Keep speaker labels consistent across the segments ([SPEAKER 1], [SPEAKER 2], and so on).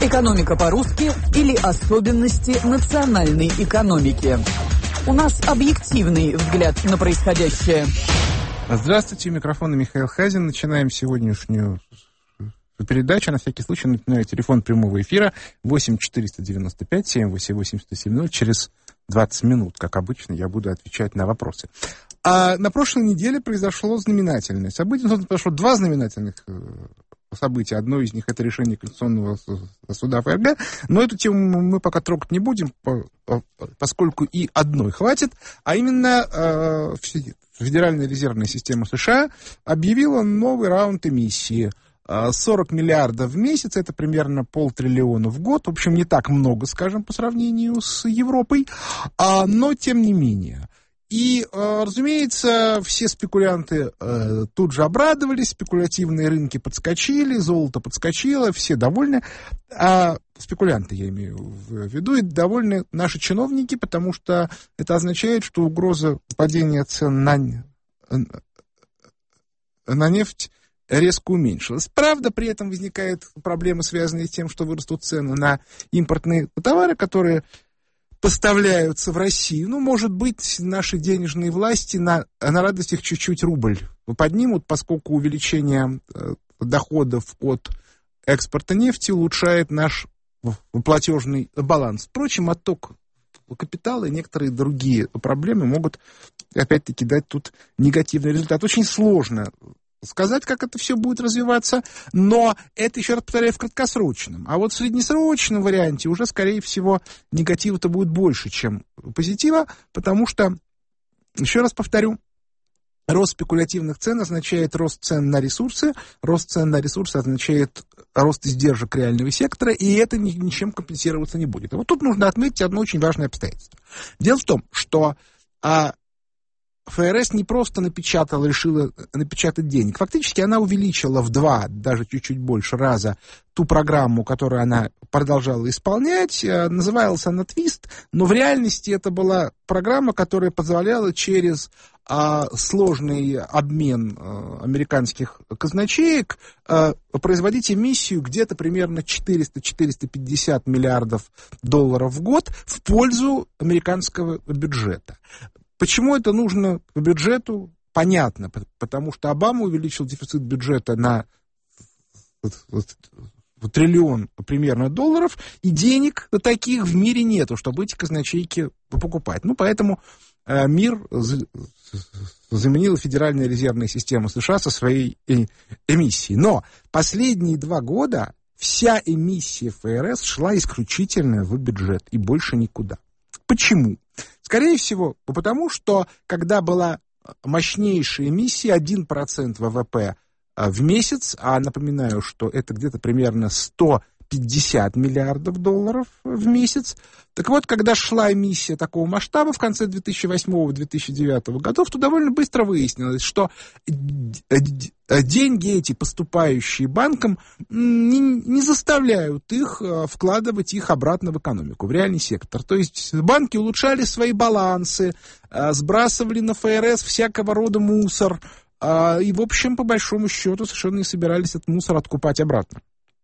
[SPEAKER 1] Экономика по-русски или особенности национальной экономики. У нас объективный взгляд на происходящее.
[SPEAKER 2] Здравствуйте, у микрофона Михаил Хазин. Начинаем сегодняшнюю передачу. На всякий случай напоминаю, телефон прямого эфира 8-495-788-170. Через 20 минут, как обычно, я буду отвечать на вопросы. А на прошлой неделе произошло знаменательное событие. Произошло два знаменательных события. Одно из них — это решение Конституционного суда ФРГ. Но эту тему мы пока трогать не будем, поскольку и одной хватит. А именно Федеральная резервная система США объявила новый раунд эмиссии. 40 миллиардов в месяц, это примерно 500 миллионов в год. В общем, не так много, скажем, по сравнению с Европой, но тем не менее. И, разумеется, все спекулянты тут же обрадовались, спекулятивные рынки подскочили, золото подскочило, все довольны. А спекулянты, я имею в виду, и довольны наши чиновники, потому что это означает, что угроза падения цен на нефть резко уменьшилась. Правда, при этом возникают проблемы, связанные с тем, что вырастут цены на импортные товары, которые поставляются в Россию. Ну, может быть, наши денежные власти на радость их чуть-чуть рубль поднимут, поскольку увеличение доходов от экспорта нефти улучшает наш платежный баланс. Впрочем, отток капитала и некоторые другие проблемы могут, опять-таки, дать тут негативный результат. Очень сложно сказать, как это все будет развиваться, но это, еще раз повторяю, в краткосрочном. А вот в среднесрочном варианте уже, скорее всего, негатива-то будет больше, чем позитива, потому что, еще раз повторю, рост спекулятивных цен означает рост цен на ресурсы, рост цен на ресурсы означает рост издержек реального сектора, и это ничем компенсироваться не будет. И вот тут нужно отметить одно очень важное обстоятельство. Дело в том, что ФРС не просто решила напечатать денег. Фактически она увеличила в 2, даже чуть-чуть больше раза ту программу, которую она продолжала исполнять. Называлась она «Твист», но в реальности это была программа, которая позволяла через сложный обмен американских казначеек производить эмиссию где-то примерно 400-450 миллиардов долларов в год в пользу американского бюджета. Почему это нужно бюджету? Понятно, потому что Обама увеличил дефицит бюджета на триллион примерно долларов, и денег таких в мире нету, чтобы эти казначейки покупать. Ну, поэтому мир заменила Федеральная резервная система США со своей эмиссией. Но последние 2 года вся эмиссия ФРС шла исключительно в бюджет и больше никуда. Почему? Скорее всего, потому что, когда была мощнейшая эмиссия, 1% ВВП в месяц, а напоминаю, что это где-то примерно 150 миллиардов долларов в месяц. Так вот, когда шла эмиссия такого масштаба в конце 2008-2009 годов, то довольно быстро выяснилось, что деньги эти, поступающие банкам, не заставляют их вкладывать их обратно в экономику, в реальный сектор. То есть банки улучшали свои балансы, сбрасывали на ФРС всякого рода мусор, и, в общем, по большому счету, совершенно не собирались этот мусор откупать обратно.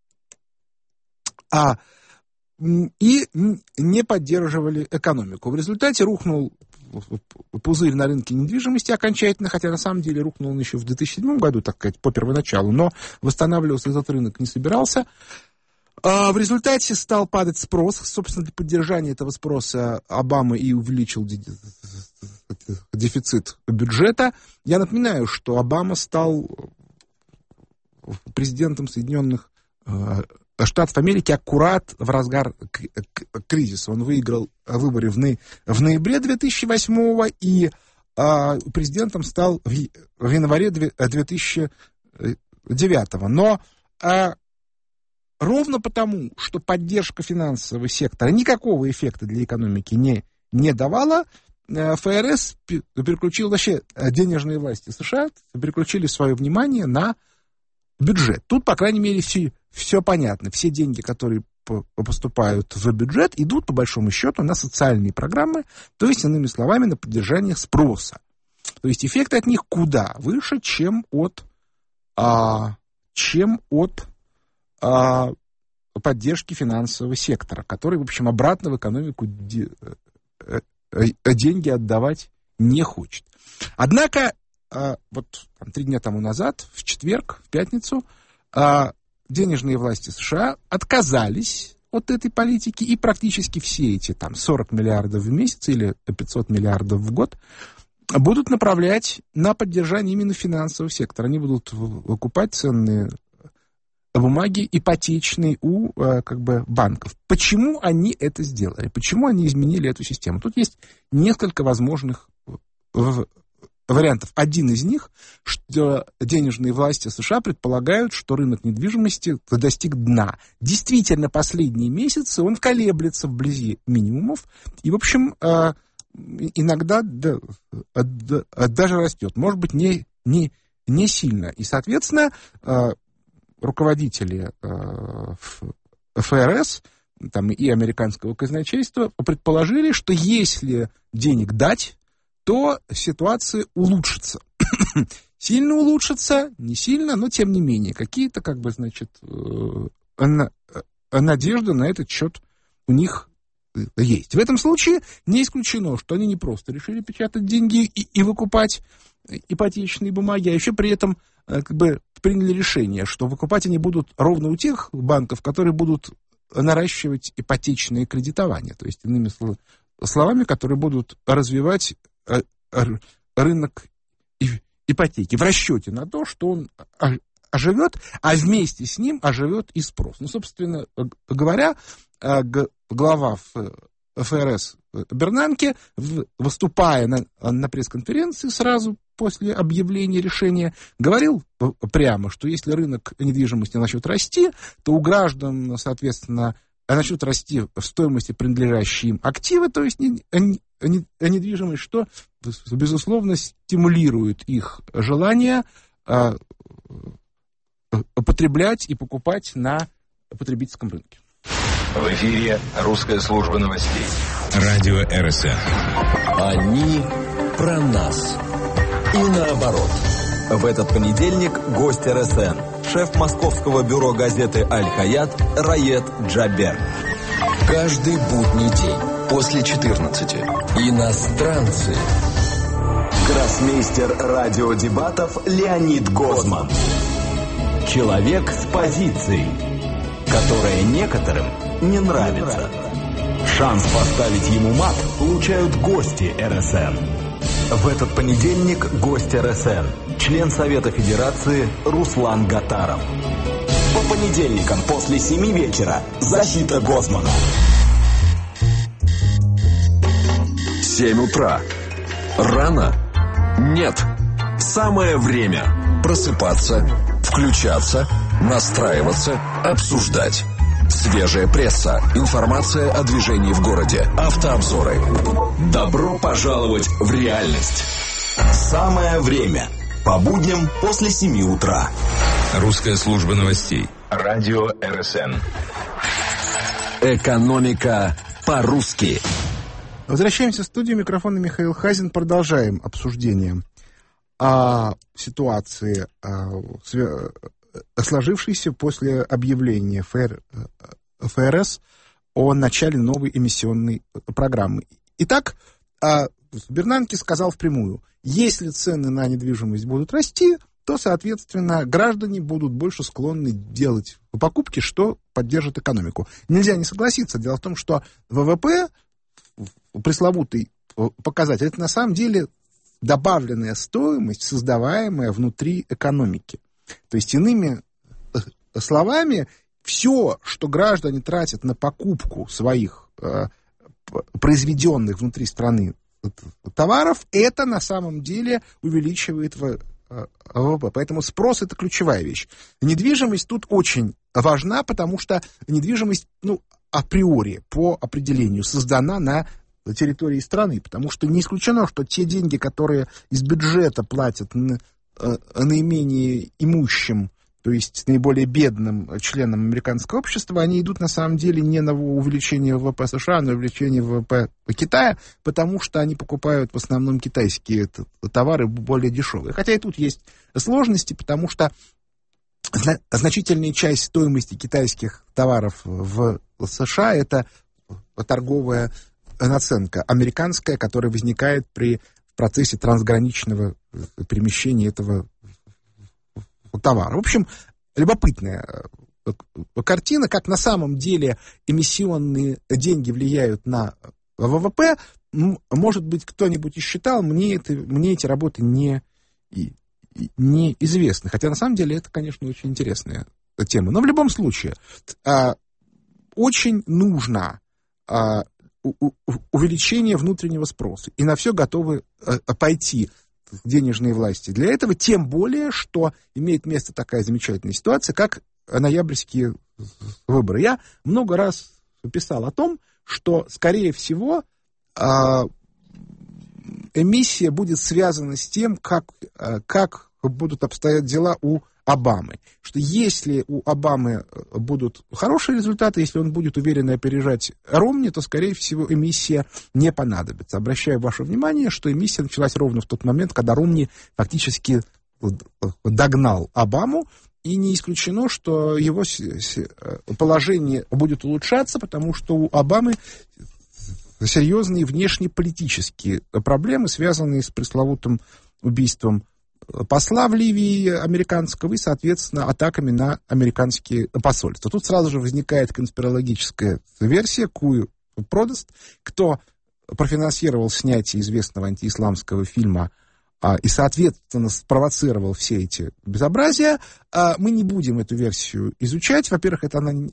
[SPEAKER 2] И не поддерживали экономику. В результате рухнул пузырь на рынке недвижимости окончательно, хотя на самом деле рухнул он еще в 2007 году, так сказать, по первоначалу, но восстанавливаться этот рынок не собирался. В результате стал падать спрос. Собственно, для поддержания этого спроса Обама и увеличил дефицит бюджета. Я напоминаю, что Обама стал президентом Соединенных Штатов Америки аккурат в разгар кризиса. Он выиграл выборы в ноябре 2008-го и президентом стал в январе 2009-го. Но ровно потому, что поддержка финансового сектора никакого эффекта для экономики не давала, ФРС переключил, вообще денежные власти США переключили свое внимание на бюджет. Тут, по крайней мере, все понятно. Все деньги, которые поступают в бюджет, идут, по большому счету, на социальные программы, то есть, иными словами, на поддержание спроса. То есть эффект от них куда выше, чем от поддержки финансового сектора, который, в общем, обратно в экономику деньги отдавать не хочет. Однако, вот 3 дня тому назад, в четверг, в пятницу, денежные власти США отказались от этой политики, и практически все эти 40 миллиардов в месяц или 500 миллиардов в год будут направлять на поддержание именно финансового сектора. Они будут выкупать ценные бумаги ипотечные у банков. Почему они это сделали? Почему они изменили эту систему? Тут есть несколько возможных вариантов. Один из них, что денежные власти США предполагают, что рынок недвижимости достиг дна. Действительно, последние месяцы он колеблется вблизи минимумов и, в общем, иногда даже растет. Может быть, не сильно. И, соответственно, руководители ФРС и американского казначейства предположили, что если денег дать, то ситуация улучшится. Сильно улучшится, не сильно, но тем не менее. Какие-то, надежды на этот счет у них есть. В этом случае не исключено, что они не просто решили печатать деньги и выкупать ипотечные бумаги, а еще при этом приняли решение, что выкупать они будут ровно у тех банков, которые будут наращивать ипотечное кредитование. То есть, иными словами, которые будут развивать рынок ипотеки в расчете на то, что он оживет, а вместе с ним оживет и спрос. Собственно говоря, глава ФРС Бернанке, выступая на пресс-конференции сразу после объявления решения, говорил прямо, что если рынок недвижимости начнет расти, то у граждан, соответственно, начнут расти в стоимости принадлежащие им активы, то есть недвижимость, что, безусловно, стимулирует их желание потреблять и покупать на потребительском рынке.
[SPEAKER 3] В эфире русская служба новостей.
[SPEAKER 4] Радио РСН.
[SPEAKER 5] Они про нас. И наоборот. В этот понедельник гость РСН. Шеф московского бюро газеты «Аль-Хаят» Раед Джабер. Каждый будний день после 14. Иностранцы. Гроссмейстер радиодебатов Леонид Гозман. Человек с позицией, которая некоторым не нравится. Шанс поставить ему мат получают гости РСН. В этот понедельник гость РСН, член Совета Федерации Руслан Гатаров. По понедельникам после 7 вечера защита Гозмана.
[SPEAKER 6] 7 утра. Рано? Нет. Самое время просыпаться, включаться, настраиваться, обсуждать. Свежая пресса, информация о движении в городе, автообзоры.
[SPEAKER 5] Добро пожаловать в реальность. Самое время. По будням после 7 утра.
[SPEAKER 4] Русская служба новостей.
[SPEAKER 3] Радио РСН.
[SPEAKER 5] Экономика по-русски.
[SPEAKER 2] Возвращаемся в студию. Микрофон Михаил Хазин. Продолжаем обсуждение ситуации, сложившейся после объявления ФРС о начале новой эмиссионной программы. Итак, Бернанке сказал впрямую, если цены на недвижимость будут расти, то, соответственно, граждане будут больше склонны делать покупки, что поддержит экономику. Нельзя не согласиться. Дело в том, что ВВП, пресловутый показатель, это на самом деле добавленная стоимость, создаваемая внутри экономики. То есть, иными словами, все, что граждане тратят на покупку своих произведенных внутри страны товаров, это на самом деле увеличивает ВВП. Поэтому спрос — это ключевая вещь. Недвижимость тут очень важна, потому что недвижимость, априори, по определению, создана на территории страны, потому что не исключено, что те деньги, которые из бюджета платят наименее имущим, то есть наиболее бедным членам американского общества, они идут на самом деле не на увеличение ВВП США, а на увеличение ВВП Китая, потому что они покупают в основном китайские товары более дешевые. Хотя и тут есть сложности, потому что значительная часть стоимости китайских товаров в США — это торговая наценка американская, которая возникает в процессе трансграничного перемещения этого товара. В общем, любопытная картина, как на самом деле эмиссионные деньги влияют на ВВП. Может быть, кто-нибудь и считал, мне эти работы не известны. Хотя, на самом деле, это, конечно, очень интересная тема. Но в любом случае, очень нужно увеличение внутреннего спроса. И на все готовы пойти денежные власти для этого. Тем более, что имеет место такая замечательная ситуация, как ноябрьские выборы. Я много раз писал о том, что, скорее всего, эмиссия будет связана с тем, как будут обстоять дела у Обамы. Что если у Обамы будут хорошие результаты, если он будет уверенно опережать Ромни, то, скорее всего, эмиссия не понадобится. Обращаю ваше внимание, что эмиссия началась ровно в тот момент, когда Ромни фактически догнал Обаму, и не исключено, что его положение будет улучшаться, потому что у Обамы серьезные внешнеполитические проблемы, связанные с пресловутым убийством посла в Ливии американского и, соответственно, атаками на американские посольства. Тут сразу же возникает конспирологическая версия, кую продаст, кто профинансировал снятие известного антиисламского фильма и, соответственно, спровоцировал все эти безобразия. Мы не будем эту версию изучать. Во-первых, это она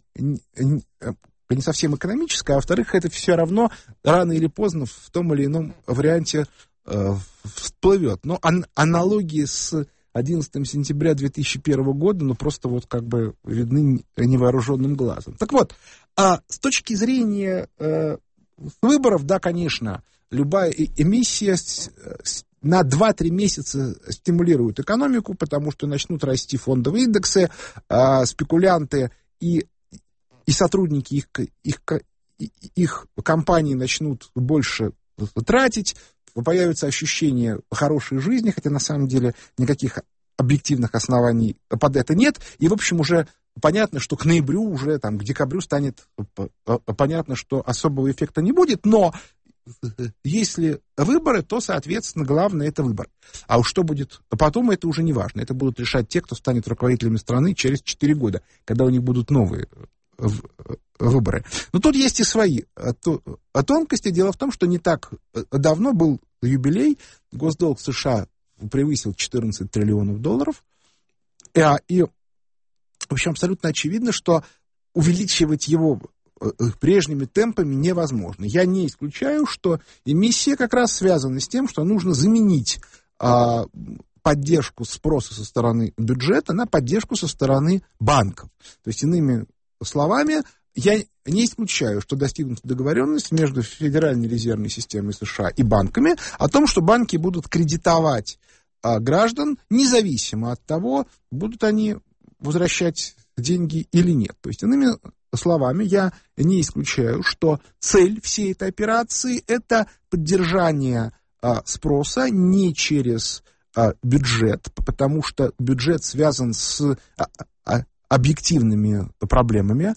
[SPEAKER 2] не совсем экономическая, а во-вторых, это все равно рано или поздно в том или ином варианте всплывет. Но аналогии с 11 сентября 2001 года, просто вот как бы видны невооруженным глазом. Так вот, с точки зрения выборов, да, конечно, любая эмиссия на 2-3 месяца стимулирует экономику, потому что начнут расти фондовые индексы, спекулянты и сотрудники их компаний начнут больше тратить, появится ощущение хорошей жизни, хотя на самом деле никаких объективных оснований под это нет. И, в общем, уже понятно, что к ноябрю, уже там, к декабрю станет понятно, что особого эффекта не будет. Но если выборы, то, соответственно, главное — это выбор. А уж что будет потом, это уже не важно. Это будут решать те, кто станет руководителями страны через 4 года, когда у них будут новые выборы. Но тут есть и свои тонкости. Дело в том, что не так давно был юбилей. Госдолг США превысил $14 триллионов. И, в общем, абсолютно очевидно, что увеличивать его прежними темпами невозможно. Я не исключаю, что эмиссия как раз связана с тем, что нужно заменить поддержку спроса со стороны бюджета на поддержку со стороны банков. То есть, иными словами, я не исключаю, что достигнута договоренность между Федеральной резервной системой США и банками о том, что банки будут кредитовать граждан, независимо от того, будут они возвращать деньги или нет. То есть, иными словами, я не исключаю, что цель всей этой операции — это поддержание спроса не через бюджет, потому что бюджет связан с объективными проблемами.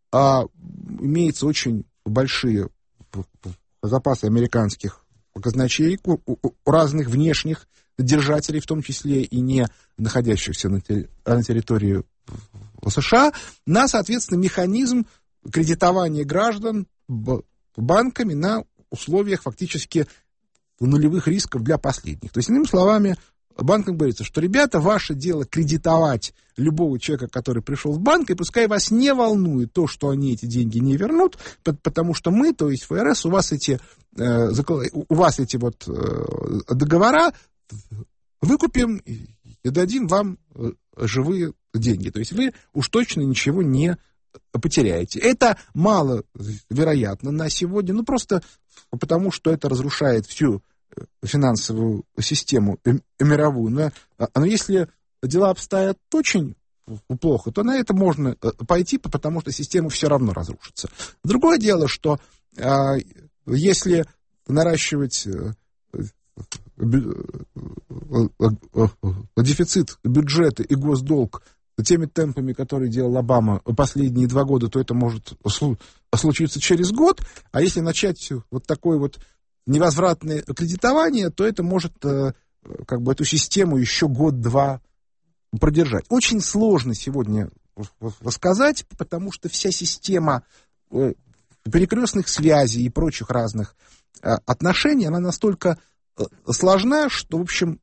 [SPEAKER 2] Имеются очень большие запасы американских казначеек у разных внешних держателей, в том числе и не находящихся на территории США, на, соответственно, механизм кредитования граждан банками на условиях фактически нулевых рисков для последних. То есть, иными словами, банкам говорится, что, ребята, ваше дело кредитовать любого человека, который пришел в банк, и пускай вас не волнует то, что они эти деньги не вернут, потому что мы, то есть ФРС, у вас эти договора выкупим и дадим вам живые деньги. То есть вы уж точно ничего не потеряете. Это маловероятно на сегодня, просто потому, что это разрушает всю финансовую систему мировую. Но если дела обстоят очень плохо, то на это можно пойти, потому что система все равно разрушится. Другое дело, что если наращивать дефицит бюджета и госдолг теми темпами, которые делал Обама последние 2 года, то это может случиться через год. А если начать вот такое вот невозвратное кредитование, то это может как бы эту систему еще год-два продержать. Очень сложно сегодня сказать, потому что вся система перекрестных связей и прочих разных отношений, она настолько сложна, что, в общем,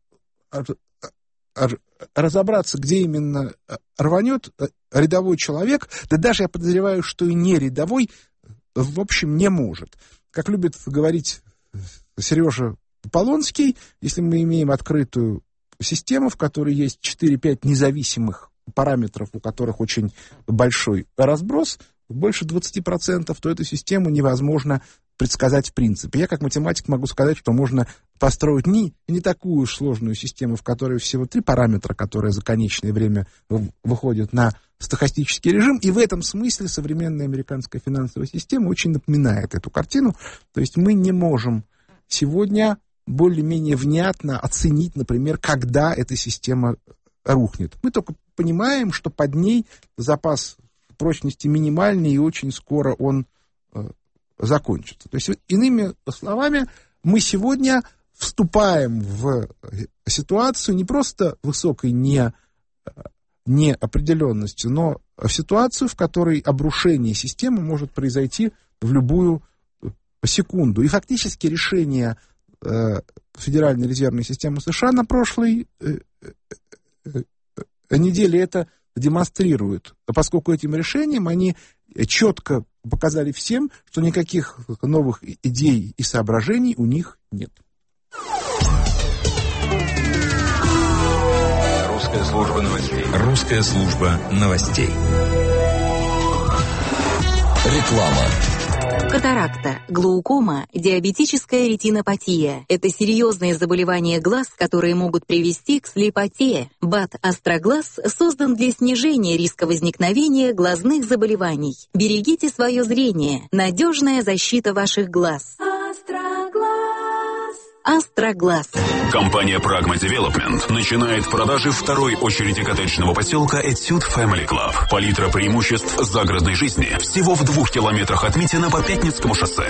[SPEAKER 2] разобраться, где именно рванет рядовой человек, да даже я подозреваю, что и не рядовой, в общем, не может. Как любит говорить Сережа Полонский, если мы имеем открытую систему, в которой есть 4-5 независимых параметров, у которых очень большой разброс, больше 20%, то эту систему невозможно предсказать в принципе. Я как математик могу сказать, что можно построить не такую уж сложную систему, в которой всего 3 параметра, которые за конечное время выходят на стохастический режим, и в этом смысле современная американская финансовая система очень напоминает эту картину. То есть мы не можем сегодня более-менее внятно оценить, например, когда эта система рухнет. Мы только понимаем, что под ней запас прочности минимальный, и очень скоро он закончится. То есть, иными словами, мы сегодня вступаем в ситуацию не просто высокой неопределенности, но в ситуацию, в которой обрушение системы может произойти в любую секунду. И фактически решение Федеральной резервной системы США на прошлой неделе это демонстрирует, поскольку этим решением они четко показали всем, что никаких новых идей и соображений у них нет.
[SPEAKER 3] Русская служба новостей.
[SPEAKER 4] Русская служба новостей.
[SPEAKER 6] Реклама.
[SPEAKER 7] Катаракта, глаукома, диабетическая ретинопатия – это серьезные заболевания глаз, которые могут привести к слепоте. БАД «Астроглаз» создан для снижения риска возникновения глазных заболеваний. Берегите свое зрение. Надежная защита ваших глаз. Астроглаз.
[SPEAKER 8] Компания Pragma Development начинает продажи второй очереди коттеджного поселка Etude Family Club. Палитра преимуществ загородной жизни. Всего в 2 километрах от Митина по Пятницкому шоссе.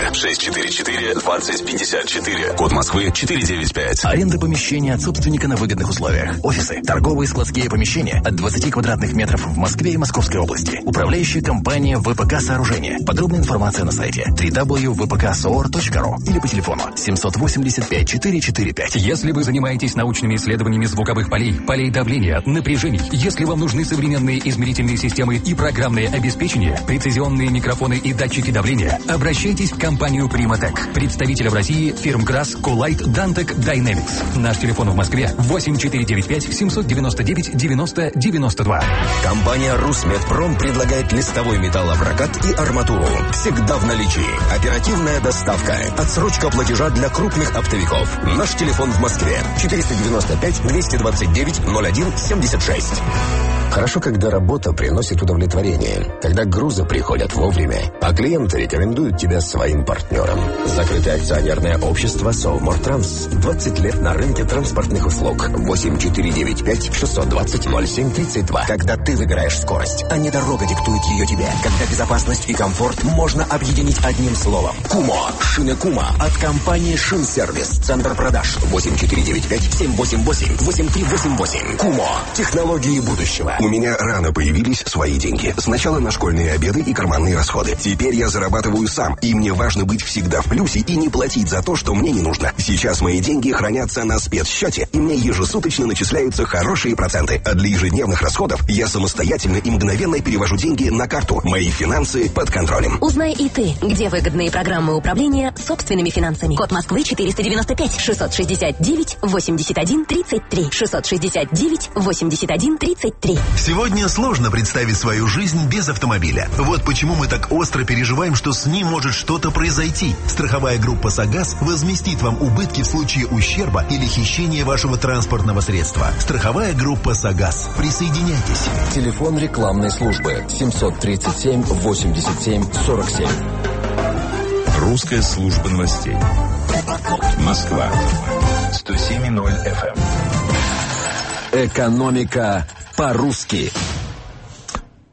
[SPEAKER 8] 644-2054. Код Москвы 495.
[SPEAKER 9] Аренда помещения от собственника на выгодных условиях. Офисы, торговые складские помещения от 20 квадратных метров в Москве и Московской области. Управляющая компания ВПК Сооружения. Подробная информация на сайте www.vpksoor.ru или по телефону 785 445.
[SPEAKER 10] Если вы занимаетесь научными исследованиями звуковых полей, полей давления, напряжений, если вам нужны современные измерительные системы и программное обеспечение, прецизионные микрофоны и датчики давления, обращайтесь в компанию Primatech. Представителя в России фирм Grass, Colite, Dantec, Dynamics. Наш телефон в Москве 8495-799-90-92.
[SPEAKER 11] Компания Русмедпром предлагает листовой металлопрокат и арматуру. Всегда в наличии. Оперативная доставка. Отсрочка платежа для крупных оптовиков. Наш телефон в Москве 495-229-01-76. Хорошо, когда работа приносит удовлетворение, когда грузы приходят вовремя, а клиенты рекомендуют тебя своим партнерам. Закрытое акционерное общество Совмортранс. 20 лет на рынке транспортных услуг. 8495-620-0732. Когда ты выбираешь скорость, а не дорога диктует ее тебе. Когда безопасность и комфорт можно объединить одним словом. КУМО. Шины КУМО от компании Шинсервис. Центр продаж 8495-788-8388. КУМО. Технологии будущего.
[SPEAKER 12] У меня рано появились свои деньги. Сначала на школьные обеды и карманные расходы. Теперь я зарабатываю сам, и мне важно быть всегда в плюсе и не платить за то, что мне не нужно. Сейчас мои деньги хранятся на спецсчете, и мне ежесуточно начисляются хорошие проценты. А для ежедневных расходов я самостоятельно и мгновенно перевожу деньги на карту. Мои финансы под контролем.
[SPEAKER 13] Узнай и ты, где выгодные программы управления собственными финансами. Код Москвы 495 669 81 33 669 81 33.
[SPEAKER 14] Сегодня сложно представить свою жизнь без автомобиля. Вот почему мы так остро переживаем, что с ним может что-то произойти. Страховая группа «Сагаз» возместит вам убытки в случае ущерба или хищения вашего транспортного средства. Страховая группа «Сагаз». Присоединяйтесь.
[SPEAKER 6] Телефон рекламной службы 737-87-47.
[SPEAKER 4] Русская служба новостей.
[SPEAKER 3] Москва. 107.0 FM.
[SPEAKER 5] Экономика по-русски.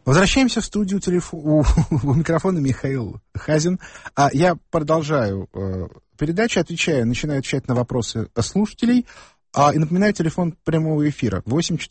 [SPEAKER 2] Возвращаемся в студию, у микрофона Михаил Хазин. Я продолжаю передачу, начинаю отвечать на вопросы слушателей. И напоминаю, телефон прямого эфира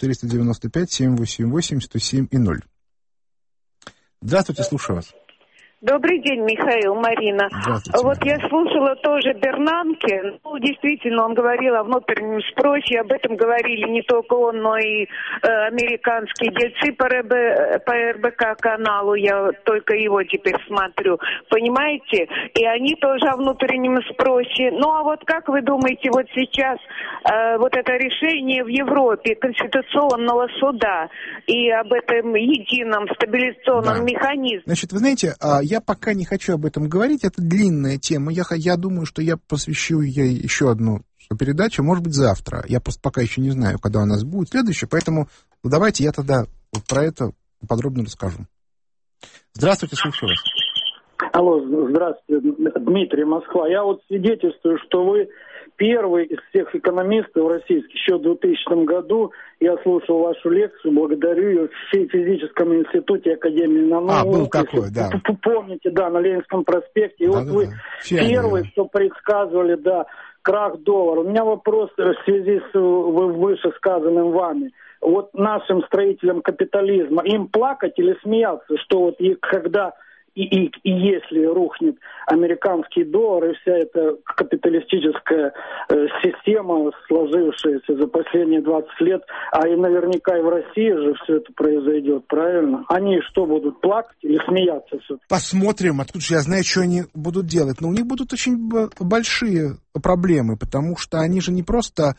[SPEAKER 2] 8-495-788-107-0. Здравствуйте, слушаю вас.
[SPEAKER 15] Добрый день, Михаил, Марина. Вот я слушала тоже Бернанке. Действительно, он говорил о внутреннем спросе. Об этом говорили не только он, но и американские дельцы по РБК каналу. Я только его теперь смотрю. Понимаете? И они тоже о внутреннем спросе. Ну, а вот как вы думаете, вот сейчас вот это решение в Европе Конституционного суда и об этом едином стабилизационном механизме?
[SPEAKER 2] Значит, вы знаете, я пока не хочу об этом говорить, это длинная тема. Я думаю, что я посвящу ей еще одну передачу, может быть, завтра. Я просто пока еще не знаю, когда у нас будет следующая, поэтому давайте я тогда про это подробно расскажу. Здравствуйте, слушаю вас.
[SPEAKER 16] Алло, здравствуйте, Дмитрий, Москва. Я вот свидетельствую, что вы первый из всех экономистов российских. Еще в 2000 году я слушал вашу лекцию, благодарю ее в физическом институте Академии наук.
[SPEAKER 2] Был такой, да.
[SPEAKER 16] Помните, да, на Ленинском проспекте. И вот вы первый, кто предсказывали, крах доллара. У меня вопрос в связи с вышесказанным вами. Вот нашим строителям капитализма, им плакать или смеяться, что вот когда... И если рухнет американский доллар и вся эта капиталистическая система, сложившаяся за последние 20 лет, и наверняка и в России же все это произойдет, правильно? Они что, будут плакать или смеяться все-таки?
[SPEAKER 2] Посмотрим, откуда же я знаю, что они будут делать. Но у них будут очень большие проблемы, потому что они же не просто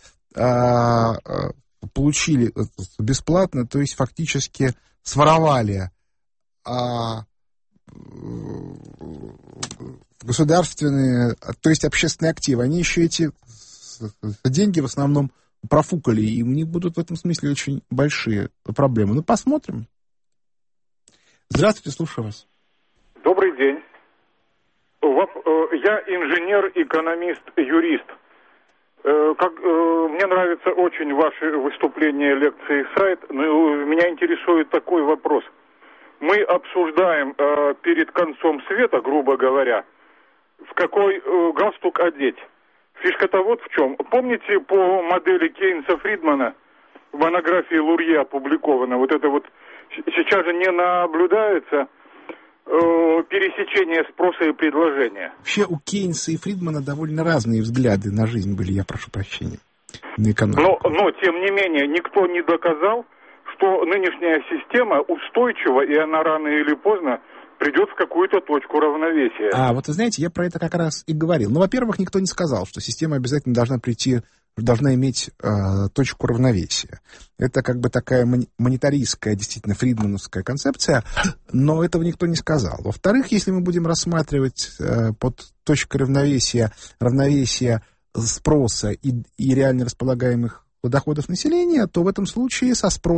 [SPEAKER 2] получили бесплатно, то есть фактически своровали государственные, то есть общественные активы, они еще эти деньги в основном профукали, и у них будут в этом смысле очень большие проблемы. Ну, посмотрим. Здравствуйте, слушаю вас.
[SPEAKER 17] Добрый день. Я инженер, экономист, юрист. Мне нравится очень ваши выступления, лекции, сайт, но меня интересует такой вопрос. Мы обсуждаем перед концом света, грубо говоря, в какой галстук одеть. Фишка-то вот в чем. Помните по модели Кейнса-Фридмана в монографии Лурье опубликовано, вот это вот сейчас же не наблюдается пересечение спроса и предложения.
[SPEAKER 2] Вообще у Кейнса и Фридмана довольно разные взгляды на жизнь были, я прошу прощения, на экономику.
[SPEAKER 17] Но тем не менее, никто не доказал, что нынешняя система устойчива, и она рано или поздно придет в какую-то точку равновесия.
[SPEAKER 2] Вот вы знаете, я про это как раз и говорил. Ну, во-первых, никто не сказал, что система обязательно должна иметь точку равновесия. Это как бы такая монетаристская, действительно, фридмановская концепция, но этого никто не сказал. Во-вторых, если мы будем рассматривать под точкой равновесия спроса и реально располагаемых доходов населения, то в этом случае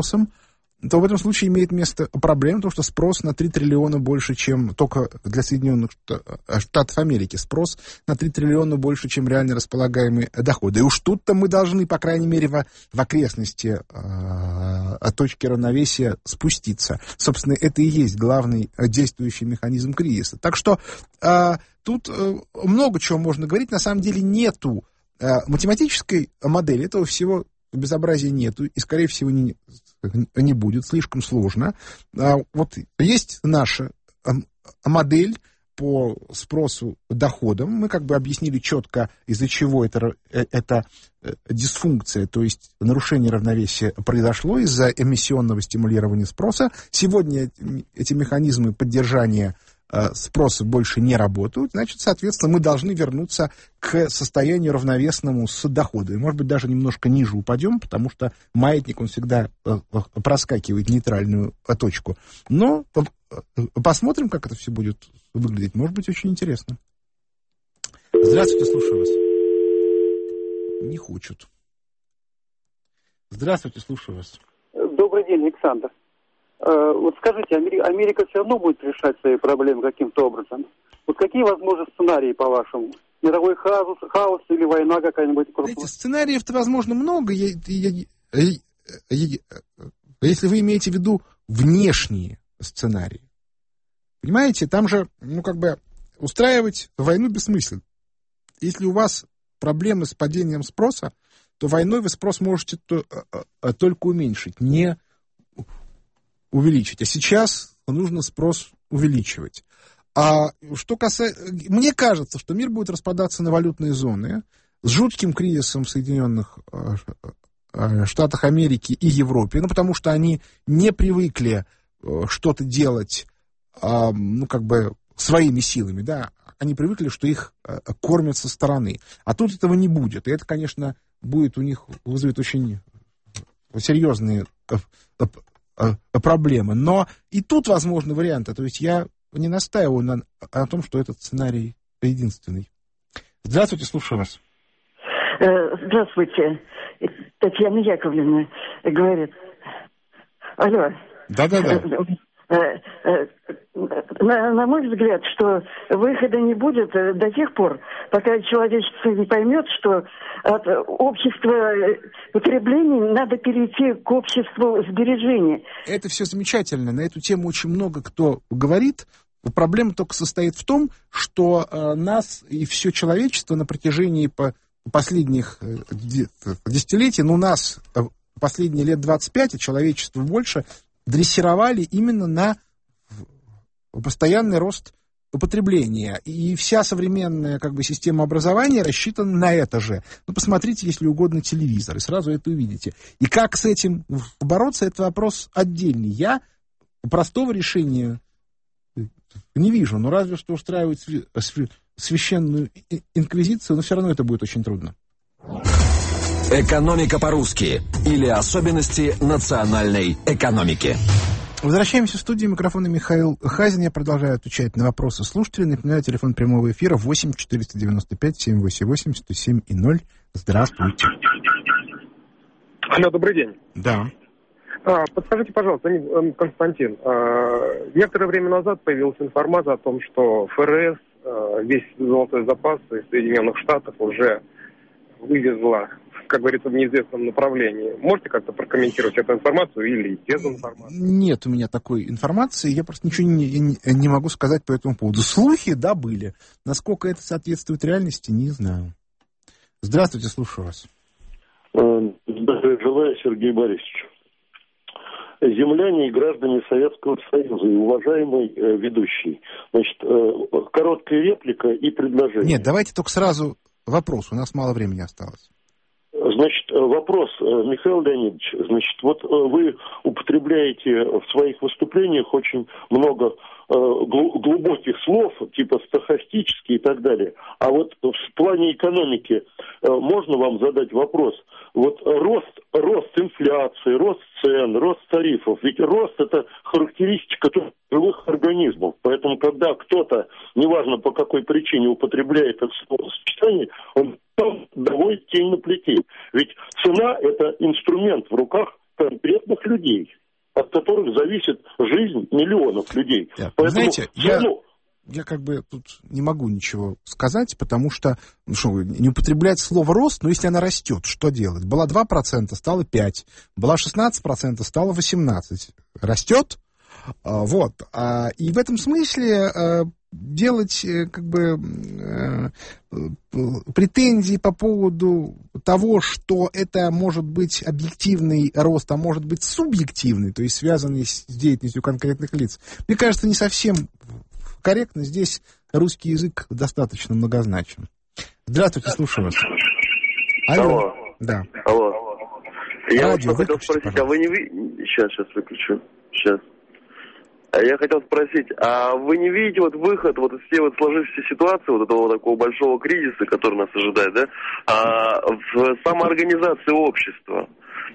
[SPEAKER 2] имеет место проблема, потому что спрос на 3 триллиона больше, чем только для Соединенных Штатов Америки. Спрос на 3 триллиона больше, чем реально располагаемые доходы. И уж тут-то мы должны, по крайней мере, в окрестности от точки равновесия спуститься. Собственно, это и есть главный действующий механизм кризиса. Так что тут много чего можно говорить. На самом деле нету математической модели, этого всего безобразия нету, и, скорее всего, не будет, слишком сложно. Вот есть наша модель по спросу доходам. Мы как бы объяснили четко, из-за чего эта дисфункция, то есть нарушение равновесия произошло из-за эмиссионного стимулирования спроса. Сегодня эти механизмы поддержания спроса больше не работают, значит, соответственно, мы должны вернуться к состоянию равновесному с доходами. Может быть, даже немножко ниже упадем, потому что маятник, он всегда проскакивает нейтральную точку. Но посмотрим, как это все будет выглядеть. Может быть, очень интересно. Здравствуйте, слушаю вас. Не хочут. Здравствуйте, слушаю вас.
[SPEAKER 18] Добрый день, Александр. Вот скажите, Америка все равно будет решать свои проблемы каким-то образом? Вот какие возможны сценарии, по-вашему? Мировой хаос или война какая-нибудь?
[SPEAKER 2] Знаете, сценариев-то, возможно, много. Если вы имеете в виду внешние сценарии. Понимаете, там же, устраивать войну бессмысленно. Если у вас проблемы с падением спроса, то войной вы спрос можете только уменьшить, не увеличить. А сейчас нужно спрос увеличивать. А что касается... Мне кажется, что мир будет распадаться на валютные зоны с жутким кризисом в Соединенных Штатах Америки и Европе, потому что они не привыкли что-то делать, своими силами, да, они привыкли, что их кормят со стороны. А тут этого не будет. И это, конечно, вызовет очень серьезные проблемы. Но и тут возможны варианты. То есть я не настаиваю на том, что этот сценарий единственный. Здравствуйте, слушаю вас.
[SPEAKER 19] Здравствуйте. Татьяна Яковлевна говорит. Алло.
[SPEAKER 2] Да-да-да.
[SPEAKER 19] На мой взгляд, что выхода не будет до тех пор, пока человечество не поймет, что от общества потребления надо перейти к обществу сбережения.
[SPEAKER 2] Это все замечательно. На эту тему очень много кто говорит. Проблема только состоит в том, что нас и все человечество на протяжении последних десятилетий, нас последние лет 25, а человечество больше, дрессировали именно на постоянный рост употребления. И вся современная система образования рассчитана на это же. Посмотрите, если угодно, телевизор, и сразу это увидите. И как с этим бороться, это вопрос отдельный. Я простого решения не вижу, но разве что устраивать священную инквизицию, но все равно это будет очень трудно.
[SPEAKER 6] Экономика по-русски или особенности национальной экономики.
[SPEAKER 2] Возвращаемся в студию. Микрофона Михаил Хазин. Я продолжаю отвечать на вопросы слушателей. Напоминаю, телефон прямого эфира 8 495 788 107 и 0. Здравствуйте.
[SPEAKER 20] Алло, добрый день.
[SPEAKER 2] Да.
[SPEAKER 20] Подскажите, пожалуйста, Константин, некоторое время назад появилась информация о том, что ФРС весь золотой запас из Соединенных Штатов уже вывезла, как говорится, в неизвестном направлении. Можете как-то прокомментировать эту информацию или дезинформацию?
[SPEAKER 2] Нет у меня такой информации, я просто ничего не могу сказать по этому поводу. Слухи, да, были. Насколько это соответствует реальности, не знаю. Здравствуйте, слушаю вас.
[SPEAKER 21] Здравия желаю, Сергей Борисович. Земляне и граждане Советского Союза и уважаемый ведущий. Значит, короткая реплика и предложение.
[SPEAKER 2] Нет, давайте только сразу вопрос, у нас мало времени осталось.
[SPEAKER 21] Значит, вопрос, Михаил Леонидович, значит, вы употребляете в своих выступлениях очень много глубоких слов, типа стохастические и так далее. А в плане экономики можно вам задать вопрос? Рост инфляции, рост цен, рост тарифов. Ведь рост – это характеристика живых организмов. Поэтому, когда кто-то, неважно по какой причине, употребляет это словосочетание, он доводит тень на плите. Ведь цена – это инструмент в руках конкретных людей, от которых зависит жизнь миллионов людей.
[SPEAKER 2] Поэтому, знаете, я тут не могу ничего сказать, потому что не употреблять слово «рост», но если она растет, что делать? Была 2%, стало 5%, была 16%, стало 18%. Растет? И в этом смысле делать претензии по поводу того, что это может быть объективный рост, а может быть субъективный, то есть связанный с деятельностью конкретных лиц, мне кажется, не совсем корректно. Здесь русский язык достаточно многозначен. Здравствуйте, слушаю вас.
[SPEAKER 22] Алло.
[SPEAKER 2] Да.
[SPEAKER 22] Алло. Я
[SPEAKER 2] Радио
[SPEAKER 22] хотел спросить, а вы не видите... Сейчас выключу. Сейчас. Я хотел спросить, а вы не видите выход из всей сложившейся ситуации, этого такого большого кризиса, который нас ожидает, да, в самоорганизации общества?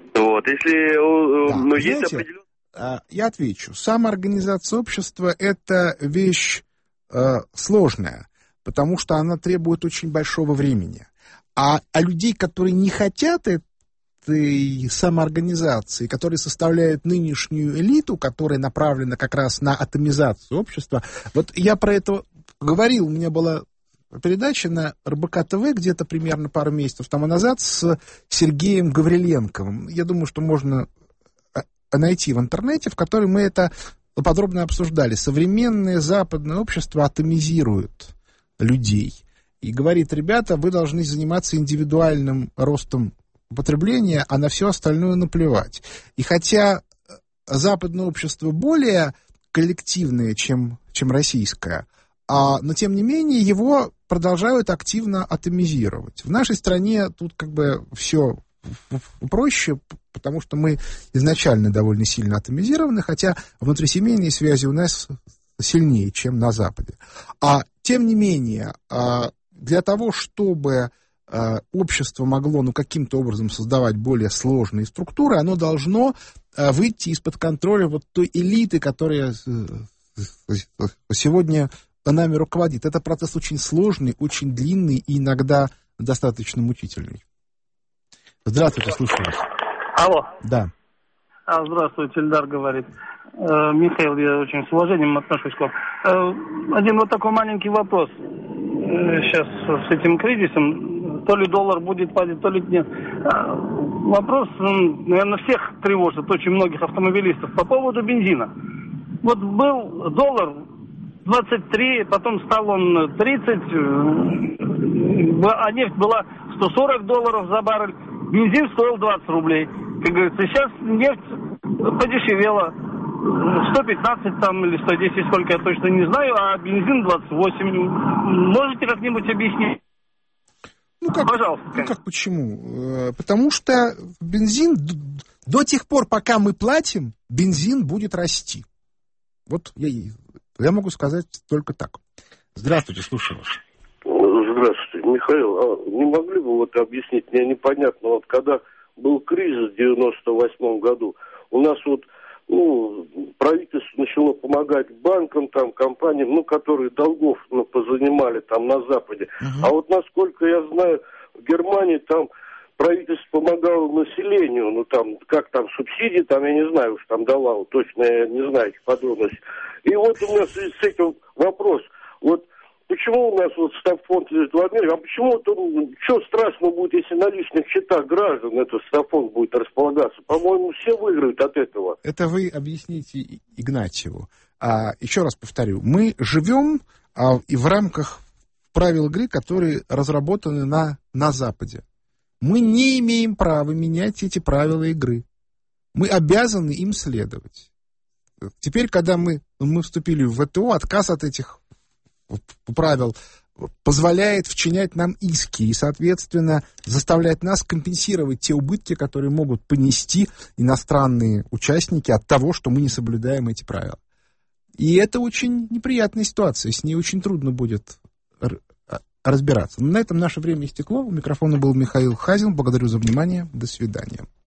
[SPEAKER 22] Если, есть определенные...
[SPEAKER 2] Я отвечу. Самоорганизация общества – это вещь сложная, потому что она требует очень большого времени. А людей, которые не хотят этой самоорганизации, которые составляют нынешнюю элиту, которая направлена как раз на атомизацию общества. Я про это говорил, у меня была передача на РБК ТВ где-то примерно пару месяцев тому назад с Сергеем Гавриленковым. Я думаю, что можно найти в интернете, в которой мы это подробно обсуждали. Современное западное общество атомизирует людей и говорит: ребята, вы должны заниматься индивидуальным ростом потребления, а на все остальное наплевать. И хотя западное общество более коллективное, чем российское, но тем не менее его продолжают активно атомизировать. В нашей стране тут как бы все проще, потому что мы изначально довольно сильно атомизированы, хотя внутрисемейные связи у нас сильнее, чем на Западе. Тем не менее, для того, чтобы общество могло каким-то образом создавать более сложные структуры, оно должно выйти из-под контроля вот той элиты, которая сегодня нами руководит. Это процесс очень сложный, очень длинный и иногда достаточно мучительный. Здравствуйте, слушаю вас.
[SPEAKER 1] Алло.
[SPEAKER 2] Да.
[SPEAKER 1] Здравствуйте, Эльдар говорит. Михаил, я очень с уважением отношусь к вам. Один вот такой маленький вопрос. Сейчас с этим кризисом, то ли доллар будет падать, то ли нет. Вопрос, наверное, всех тревожит, очень многих автомобилистов, по поводу бензина. Вот был доллар 23, потом стал он 30, а нефть была $140 за баррель, бензин стоил 20 рублей. Как говорится, сейчас нефть подешевела, 115 там или 110, сколько я точно не знаю, а бензин 28. Можете как-нибудь объяснить? Пожалуйста.
[SPEAKER 2] Как почему? Потому что бензин, до тех пор, пока мы платим, бензин будет расти. Вот я могу сказать только так. Здравствуйте, слушаю вас.
[SPEAKER 21] Здравствуйте, Михаил. Не могли бы объяснить, мне непонятно, когда был кризис в 98 году, у нас правительство начало помогать банкам, компаниям, которые долгов позанимали на Западе. А насколько я знаю, в Германии правительство помогало населению, субсидии, я не знаю, уж давало, точно я не знаю этих подробностей. И у меня в связи с этим вопрос, почему у нас стабфонд лежит в Америке, а почему что страшного будет, если на личных счетах граждан этот стабфонд будет располагаться? По-моему, все выиграют от этого.
[SPEAKER 2] Это вы объясните Игнатьеву. Еще раз повторю, мы живем и в рамках правил игры, которые разработаны на Западе. Мы не имеем права менять эти правила игры. Мы обязаны им следовать. Теперь, когда мы вступили в ВТО, отказ от этих правил позволяет вчинять нам иски и, соответственно, заставлять нас компенсировать те убытки, которые могут понести иностранные участники от того, что мы не соблюдаем эти правила. И это очень неприятная ситуация, с ней очень трудно будет разбираться. На этом наше время истекло. У микрофона был Михаил Хазин. Благодарю за внимание. До свидания.